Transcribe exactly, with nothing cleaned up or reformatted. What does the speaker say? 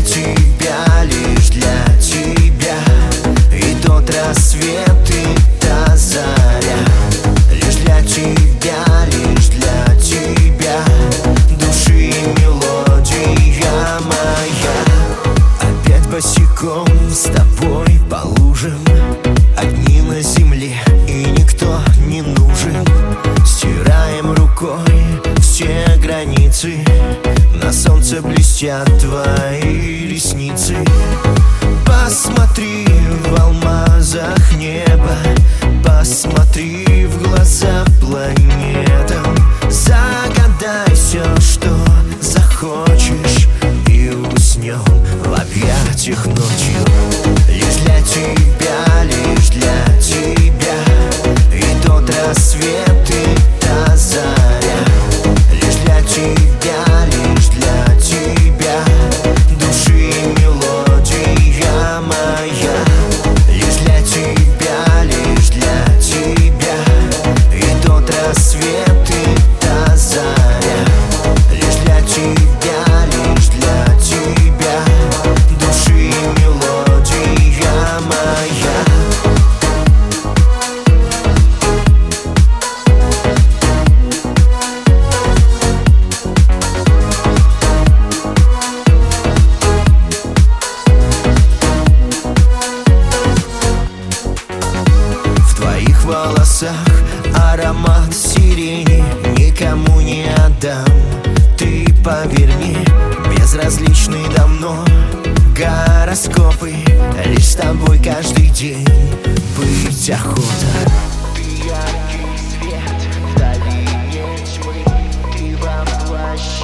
тебя, лишь для тебя. И тот рассвет, и та заря. Лишь для тебя, лишь для тебя. Души и мелодия моя. Опять босиком с тобой по лужам. Одни на земле, и никто не нужен. Стираем рукой все границы. На солнце блестят твои ресницы. Посмотри в алмазах неба, посмотри в глаза планетам. Загадай все, что захочешь, и уснем в объятиях ночью. Лишь для тебя, лишь для тебя. И тот рассвет, и та заря. Лишь для тебя, лишь для тебя. Души и мелодия моя. Лишь для тебя, лишь для тебя. И тот рассвет, и та заря. Лишь для тебя, лишь для тебя. Души и мелодия моя. В волосах аромат сирени, никому не отдам. Ты поверь мне, безразличны давно гороскопы. Лишь с тобой каждый день быть охота. Ты яркий свет в долине тьмы, ты во плаще.